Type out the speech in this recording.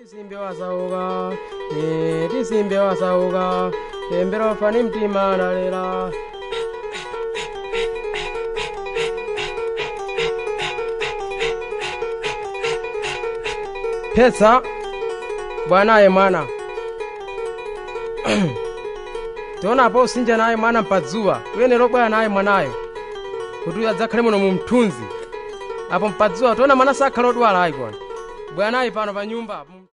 Tisimbe wasauka, tisimbe wasauka, tembera fani mtima nalela. Pesa bwanaye mwana. Tona hapo usinja naye mwana mpadzuwa. Wenero bwana naye mwanayo. Kuti adzakhale muno mu mthunzi. Apo mpadzuwa tona mwana sakhala odwala ayi kwana. Bwanaye pano pa nyumba.